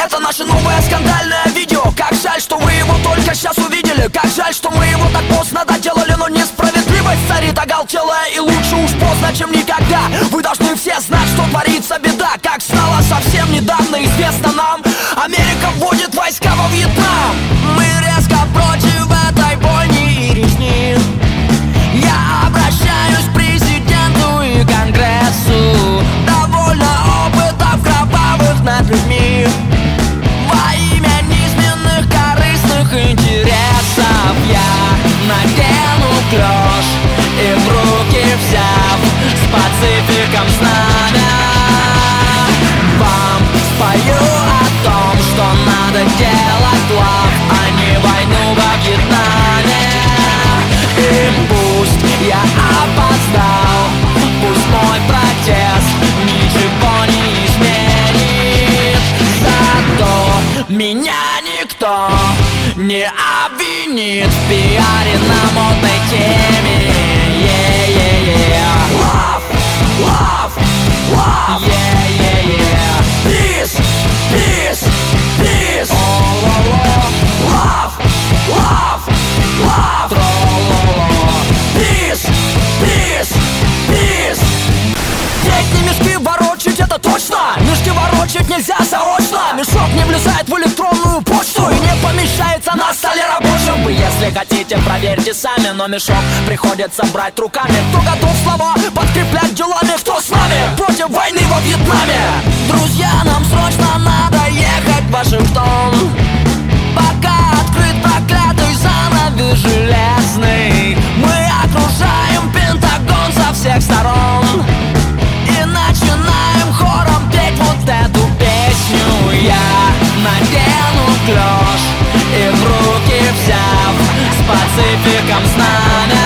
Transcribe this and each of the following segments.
Это наше новое скандальное видео. Как жаль, что вы его только сейчас увидели. Как жаль, что мы его так поздно доделали. Но несправедливость царит оголтелая, и лучше уж поздно, чем никогда. Вы должны все знать, что творится беда. Как стало совсем недавно известно нам, Америка вводит войска во Вьетнам. Мы резко против этой бойни и резни. Я обращаюсь к президенту и Конгрессу. Довольно опытов кровавых над людьми. Во имя низменных корыстных интересов я надену клёш и в руки взяв с пацификом знамя, вам спою о том, что надо делать лав, а не войну во Вьетнаме. И пусть я опоздал, пусть мой протест ничего не изменит, зато меня никто не обвинит в пиаре на модной теме. Love, love, love. Peace, peace, peace. Love, love, love. Peace, peace, peace. Здесь не мешки ворочать, это точно. Мешки ворочать нельзя заочно. Мешок не влезает в электронную почту и не помещается на столе рабочем. Вы, если хотите, проверьте сами, но мешок приходится брать руками. Кто готов слова подкреплять делами? Кто с нами против войны во Вьетнаме? Друзья, нам срочно надо ехать в Вашингтон, пока открыт проклятый занавес железный. Мы окружаем Пентагон со всех сторон и начинаем хором петь вот эту песню. Я надену клёш и в руки взяв с пацификом знамя,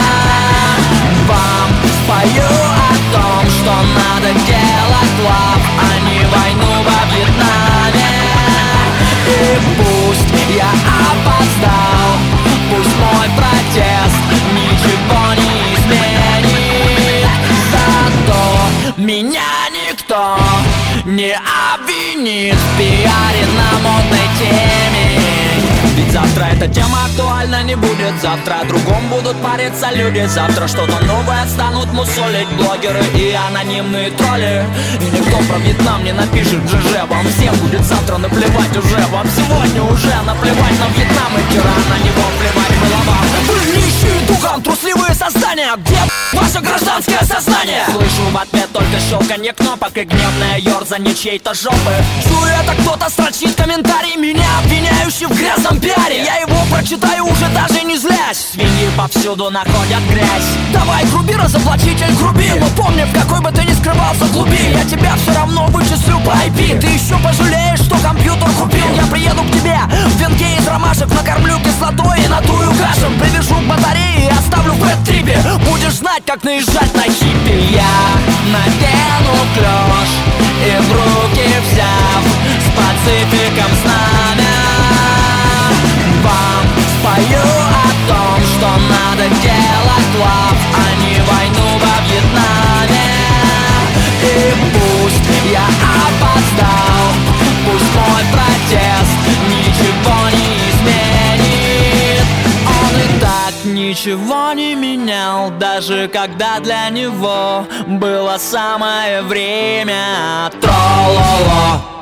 вам спою о том, что надо делать лав, а не войну во Вьетнаме. И пусть я опоздал, пусть мой протест ничего не изменит, зато меня никто не обвинит в пиаре на модной теме. Ведь завтра эта тема актуальна не будет. Завтра о другом будут париться люди. Завтра что-то новое станут мусолить блогеры и анонимные тролли. И никто про Вьетнам не напишет ЖЖ. Вам всем будет завтра наплевать уже. Вам сегодня уже наплевать на Вьетнам, и вчера на него плевать было вам. Вы нищие духом, трусливые создания. Где ваше гражданское сознание? Слышу в ответ только щелканье кнопок и гневное ерзанье чьей-то жопы. Чую, это кто-то строчит комментарий, меня обвиняющий в грязном пиаре. Я его прочитаю уже даже не злясь. Свиньи повсюду находят грязь. Давай, груби, разоблачитель, груби. Но помни, в какой бы ты ни скрывался глуби, я тебя все равно вычислю по IP. Ты еще пожалеешь, что компьютер купил. Я приеду к тебе в венке из ромашек, накормлю кислотой и надую гашем. Привяжу к батарее и оставлю в бэт-трипе. Будешь знать, как наезжать на хиппи. Я надену клёш и в руки взяв с пацификом знамя, вам спою о том, что надо делать лав, а не войну во Вьетнаме. И пусть я опоздал, пусть мой протест ничего не изменит. Он и так ничего не менял, даже когда для него было самое время. Трололо.